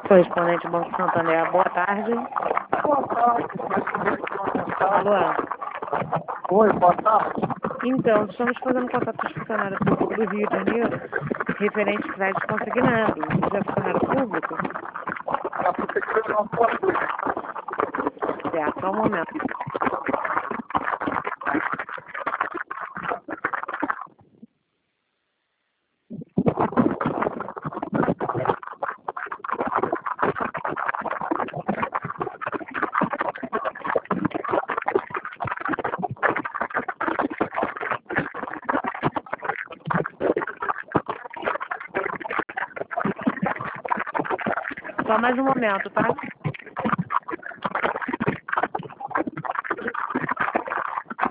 Correspondente Banco Santander, boa tarde. Boa tarde. Alô? Oi, boa tarde. Então, estamos fazendo contato com os funcionários públicos do Rio de Janeiro, referente a crédito consignado. Você é funcionário público? A prefeitura não pode. Certo, só um momento. Só mais um momento, tá?